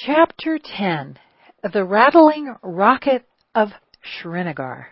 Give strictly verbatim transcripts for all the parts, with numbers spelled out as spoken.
Chapter ten. The Rattling Rocket of Srinagar.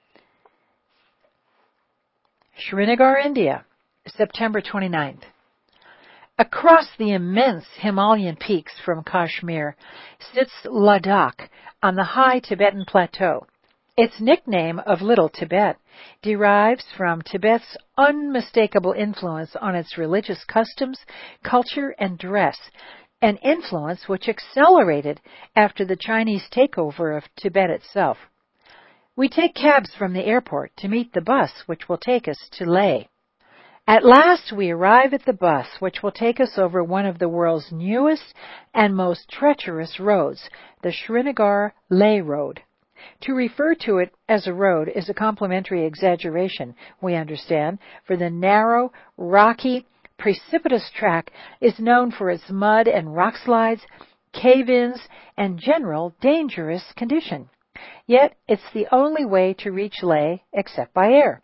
Srinagar, India, September twenty-ninth. Across the immense Himalayan peaks from Kashmir sits Ladakh on the high Tibetan plateau. Its nickname of Little Tibet derives from Tibet's unmistakable influence on its religious customs, culture, and dress, an influence which accelerated after the Chinese takeover of Tibet itself. We take cabs from the airport to meet the bus which will take us to Leh. At last we arrive at the bus which will take us over one of the world's newest and most treacherous roads, the Srinagar-Leh Road. To refer to it as a road is a complimentary exaggeration, we understand, for the narrow, rocky, precipitous track is known for its mud and rock slides, cave-ins, and general dangerous condition. Yet it's the only way to reach Leh except by air.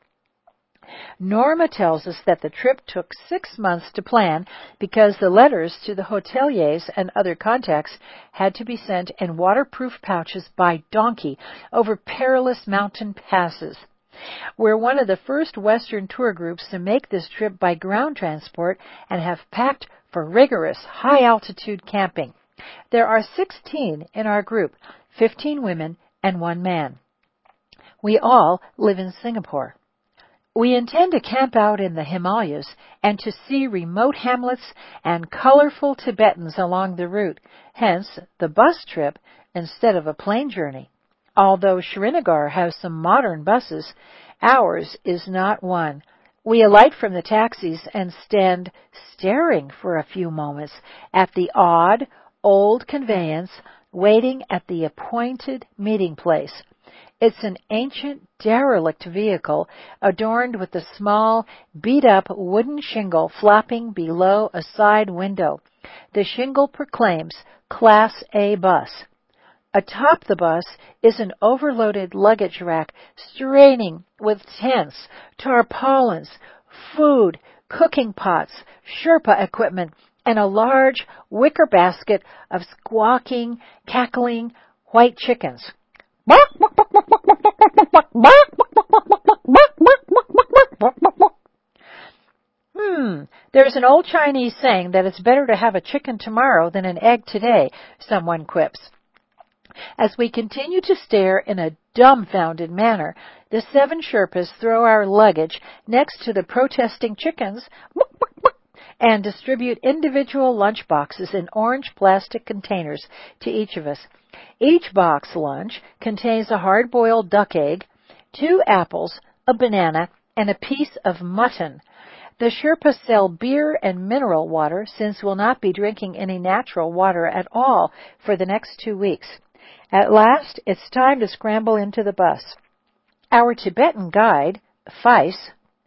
Norma tells us that the trip took six months to plan because the letters to the hoteliers and other contacts had to be sent in waterproof pouches by donkey over perilous mountain passes. We're one of the first Western tour groups to make this trip by ground transport and have packed for rigorous high-altitude camping. There are sixteen in our group, fifteen women and one man. We all live in Singapore. We intend to camp out in the Himalayas and to see remote hamlets and colorful Tibetans along the route, hence the bus trip instead of a plane journey. Although Srinagar has some modern buses, ours is not one. We alight from the taxis and stand staring for a few moments at the odd, old conveyance waiting at the appointed meeting place. It's an ancient, derelict vehicle adorned with a small, beat-up wooden shingle flapping below a side window. The shingle proclaims Class A bus. Atop the bus is an overloaded luggage rack straining with tents, tarpaulins, food, cooking pots, Sherpa equipment, and a large wicker basket of squawking, cackling white chickens. Hmm, there's an old Chinese saying that it's better to have a chicken tomorrow than an egg today, someone quips. As we continue to stare in a dumbfounded manner, the seven Sherpas throw our luggage next to the protesting chickens and distribute individual lunch boxes in orange plastic containers to each of us. Each box lunch contains a hard-boiled duck egg, two apples, a banana, and a piece of mutton. The Sherpas sell beer and mineral water since we'll not be drinking any natural water at all for the next two weeks. At last, it's time to scramble into the bus. Our Tibetan guide, Fais,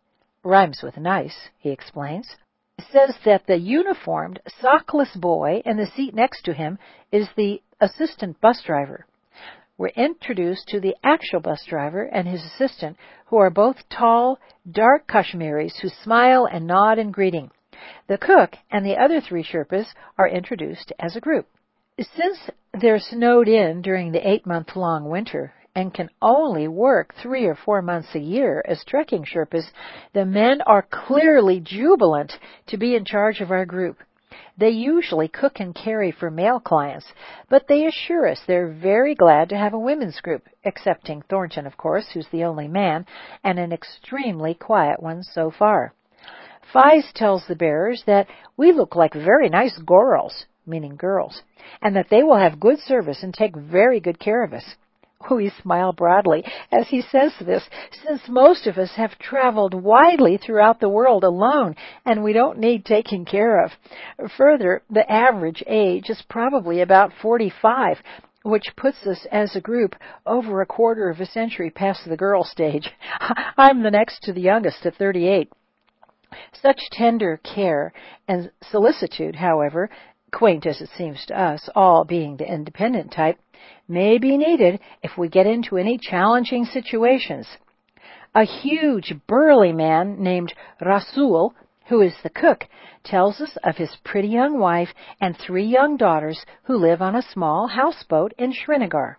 rhymes with nice, he explains, says that the uniformed, sockless boy in the seat next to him is the assistant bus driver. We're introduced to the actual bus driver and his assistant, who are both tall, dark Kashmiris who smile and nod in greeting. The cook and the other three Sherpas are introduced as a group. Since they're snowed in during the eight-month-long winter and can only work three or four months a year as trekking Sherpas, the men are clearly jubilant to be in charge of our group. They usually cook and carry for male clients, but they assure us they're very glad to have a women's group, excepting Thornton, of course, who's the only man, and an extremely quiet one so far. Fais tells the bearers that we look like very nice girls, meaning girls, and that they will have good service and take very good care of us. We smile broadly as he says this, since most of us have traveled widely throughout the world alone, and we don't need taking care of. Further, the average age is probably about forty-five, which puts us as a group over a quarter of a century past the girl stage. I'm the next to the youngest at thirty-eight. Such tender care and solicitude, however, quaint as it seems to us, all being the independent type, may be needed if we get into any challenging situations. A huge, burly man named Rasul, who is the cook, tells us of his pretty young wife and three young daughters who live on a small houseboat in Srinagar.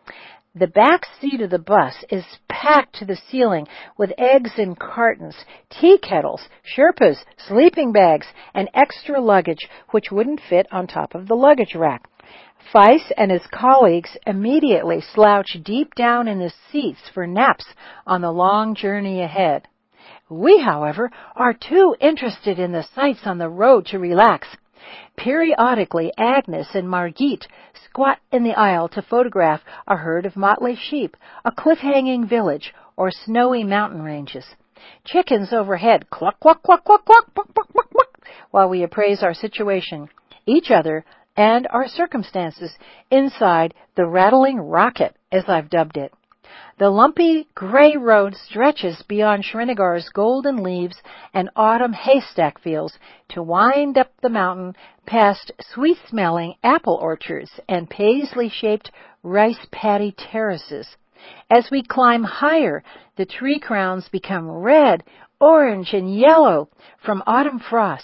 The back seat of the bus is packed to the ceiling with eggs in cartons, tea kettles, Sherpas, sleeping bags, and extra luggage which wouldn't fit on top of the luggage rack. Feiss and his colleagues immediately slouch deep down in the seats for naps on the long journey ahead. We, however, are too interested in the sights on the road to relax. Periodically, Agnes and Margit squat in the aisle to photograph a herd of motley sheep, a cliff-hanging village, or snowy mountain ranges. Chickens overhead cluck, cluck, cluck, cluck, cluck, cluck, cluck, cluck, cluck, while we appraise our situation, each other, and our circumstances inside the rattling rocket, as I've dubbed it. The lumpy gray road stretches beyond Srinagar's golden leaves and autumn haystack fields to wind up the mountain past sweet-smelling apple orchards and paisley-shaped rice paddy terraces. As we climb higher, the tree crowns become red, orange, and yellow from autumn frosts.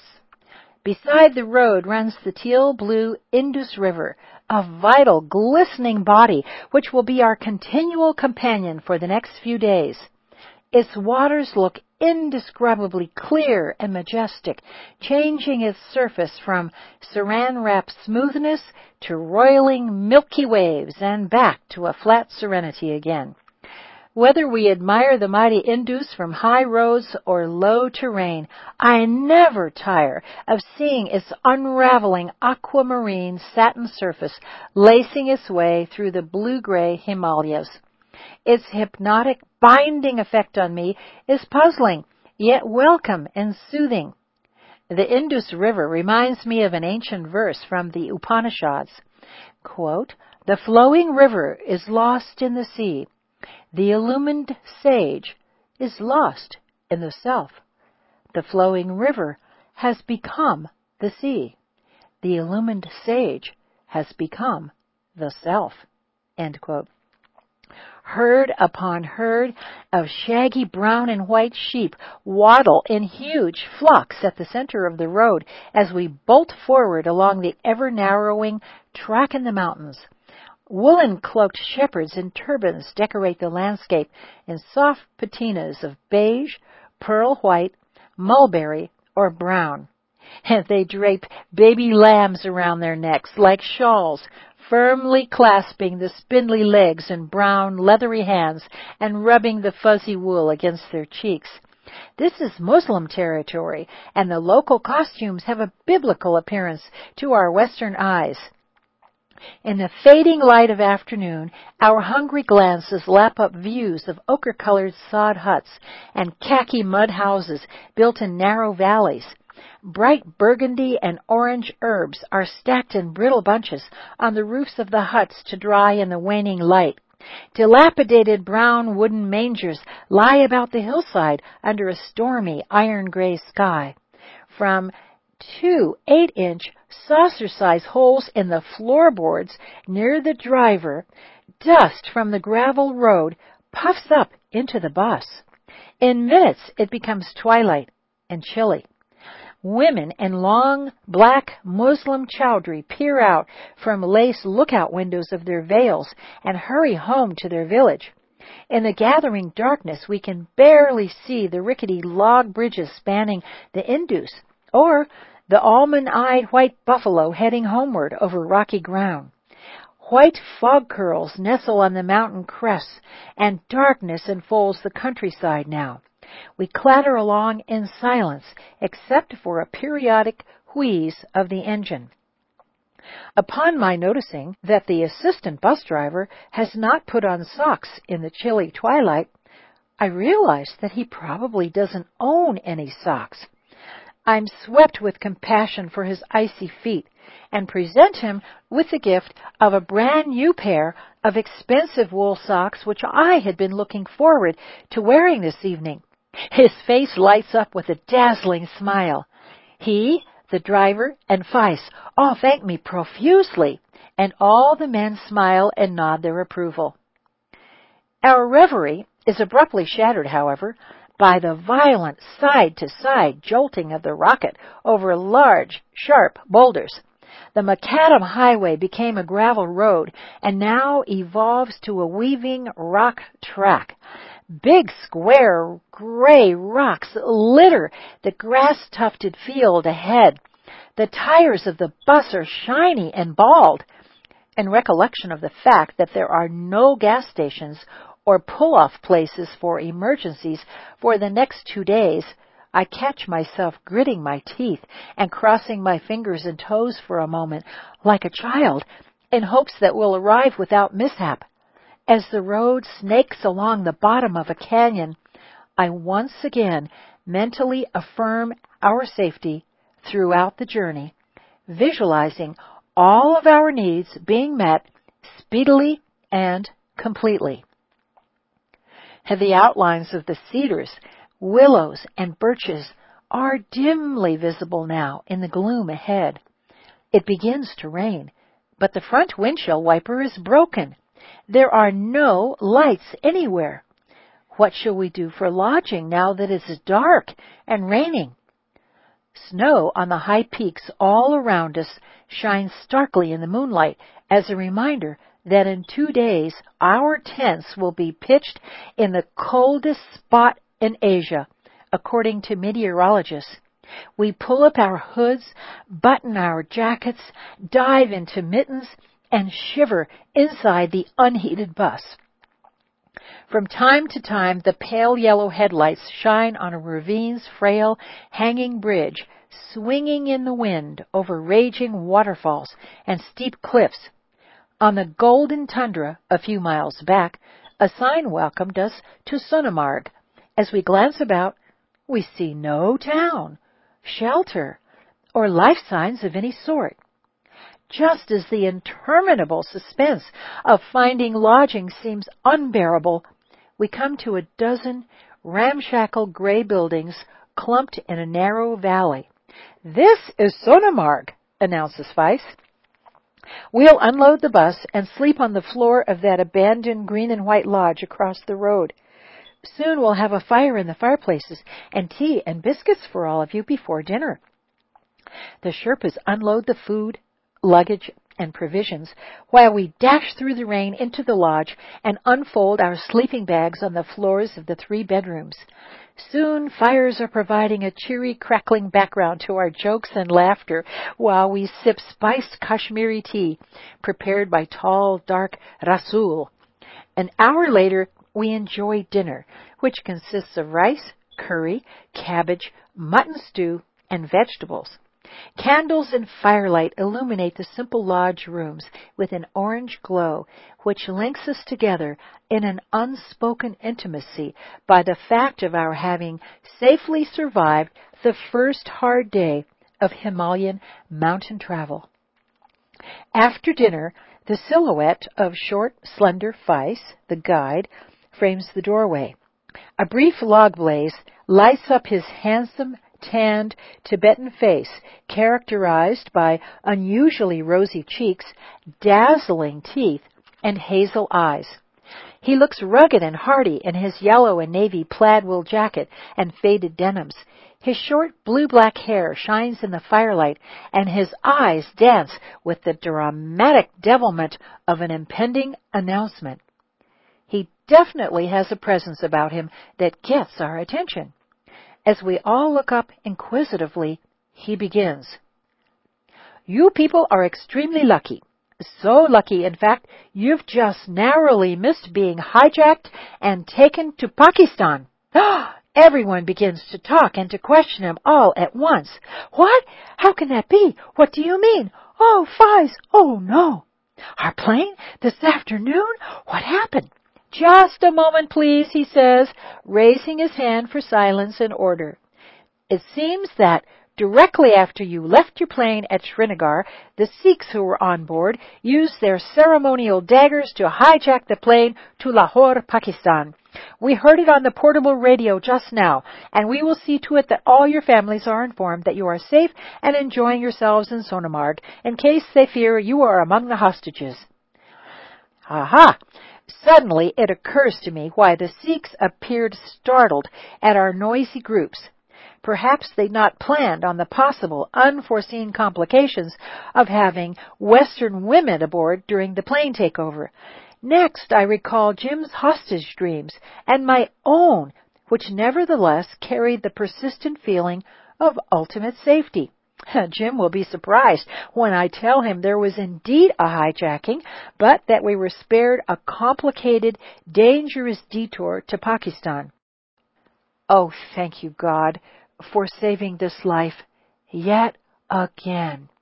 Beside the road runs the teal-blue Indus River, a vital, glistening body which will be our continual companion for the next few days. Its waters look indescribably clear and majestic, changing its surface from saran-wrapped smoothness to roiling milky waves and back to a flat serenity again. Whether we admire the mighty Indus from high roads or low terrain, I never tire of seeing its unraveling aquamarine satin surface lacing its way through the blue-gray Himalayas. Its hypnotic, binding effect on me is puzzling, yet welcome and soothing. The Indus River reminds me of an ancient verse from the Upanishads. Quote, "The flowing river is lost in the sea. The illumined sage is lost in the self. The flowing river has become the sea. The illumined sage has become the self." End quote. Herd upon herd of shaggy brown and white sheep waddle in huge flocks at the center of the road as we bolt forward along the ever-narrowing track in the mountains. Woolen-cloaked shepherds in turbans decorate the landscape in soft patinas of beige, pearl white, mulberry, or brown. And they drape baby lambs around their necks like shawls, firmly clasping the spindly legs in brown, leathery hands and rubbing the fuzzy wool against their cheeks. This is Muslim territory, and the local costumes have a biblical appearance to our Western eyes. In the fading light of afternoon, our hungry glances lap up views of ochre-colored sod huts and khaki mud houses built in narrow valleys. Bright burgundy and orange herbs are stacked in brittle bunches on the roofs of the huts to dry in the waning light. Dilapidated brown wooden mangers lie about the hillside under a stormy iron-gray sky. From two eight-inch saucer-sized holes in the floorboards near the driver, dust from the gravel road puffs up into the bus. In minutes, it becomes twilight and chilly. Women in long, black Muslim chowdhury peer out from lace lookout windows of their veils and hurry home to their village. In the gathering darkness, we can barely see the rickety log bridges spanning the Indus, or the almond-eyed white buffalo heading homeward over rocky ground. White fog curls nestle on the mountain crests, and darkness enfolds the countryside now. We clatter along in silence, except for a periodic wheeze of the engine. Upon my noticing that the assistant bus driver has not put on socks in the chilly twilight, I realize that he probably doesn't own any socks. I'm swept with compassion for his icy feet and present him with the gift of a brand new pair of expensive wool socks which I had been looking forward to wearing this evening. His face lights up with a dazzling smile. He, the driver, and Feiss all thank me profusely, and all the men smile and nod their approval. Our reverie is abruptly shattered, however, by the violent side-to-side jolting of the rocket over large, sharp boulders. The macadam highway became a gravel road and now evolves to a weaving rock track. Big square gray rocks litter the grass-tufted field ahead. The tires of the bus are shiny and bald. In recollection of the fact that there are no gas stations or pull-off places for emergencies for the next two days, I catch myself gritting my teeth and crossing my fingers and toes for a moment, like a child, in hopes that we'll arrive without mishap. As the road snakes along the bottom of a canyon, I once again mentally affirm our safety throughout the journey, visualizing all of our needs being met speedily and completely. The outlines of the cedars, willows, and birches are dimly visible now in the gloom ahead. It begins to rain, but the front windshield wiper is broken. There are no lights anywhere. What shall we do for lodging now that it's dark and raining? Snow on the high peaks all around us shines starkly in the moonlight as a reminder that in two days our tents will be pitched in the coldest spot in Asia, according to meteorologists. We pull up our hoods, button our jackets, dive into mittens, and shiver inside the unheated bus. From time to time, the pale yellow headlights shine on a ravine's frail, hanging bridge, swinging in the wind over raging waterfalls and steep cliffs. On the golden tundra, a few miles back, a sign welcomed us to Sonamarg. As we glance about, we see no town, shelter, or life signs of any sort. Just as the interminable suspense of finding lodging seems unbearable, we come to a dozen ramshackle gray buildings clumped in a narrow valley. "This is Sonamarg," announces Weiss. "We'll unload the bus and sleep on the floor of that abandoned green and white lodge across the road. Soon we'll have a fire in the fireplaces and tea and biscuits for all of you before dinner." The Sherpas unload the food, luggage, and provisions, while we dash through the rain into the lodge and unfold our sleeping bags on the floors of the three bedrooms. Soon fires are providing a cheery, crackling background to our jokes and laughter while we sip spiced Kashmiri tea, prepared by tall, dark Rasool. An hour later, we enjoy dinner, which consists of rice, curry, cabbage, mutton stew, and vegetables. Candles and firelight illuminate the simple lodge rooms with an orange glow, which links us together in an unspoken intimacy by the fact of our having safely survived the first hard day of Himalayan mountain travel. After dinner, the silhouette of short, slender Weiss, the guide, frames the doorway. A brief log blaze lights up his handsome, tanned Tibetan face, characterized by unusually rosy cheeks, dazzling teeth, and hazel eyes. He looks rugged and hardy in his yellow and navy plaid wool jacket and faded denims. His short blue-black hair shines in the firelight, and his eyes dance with the dramatic devilment of an impending announcement. He definitely has a presence about him that gets our attention. As we all look up inquisitively, he begins. "You people are extremely lucky. So lucky, in fact, you've just narrowly missed being hijacked and taken to Pakistan." Everyone begins to talk and to question him all at once. "What? How can that be? What do you mean? Oh, Weiss! Oh, no! Our plane? This afternoon? What happened?" "Just a moment, please," he says, raising his hand for silence and order. "It seems that directly after you left your plane at Srinagar, the Sikhs who were on board used their ceremonial daggers to hijack the plane to Lahore, Pakistan. We heard it on the portable radio just now, and we will see to it that all your families are informed that you are safe and enjoying yourselves in Sonamarg, in case they fear you are among the hostages." "Aha! Suddenly it occurs to me why the Sikhs appeared startled at our noisy groups. Perhaps they'd not planned on the possible unforeseen complications of having Western women aboard during the plane takeover. Next, I recall Jim's hostage dreams and my own, which nevertheless carried the persistent feeling of ultimate safety. Jim will be surprised when I tell him there was indeed a hijacking, but that we were spared a complicated, dangerous detour to Pakistan. Oh, thank you, God, for saving this life yet again.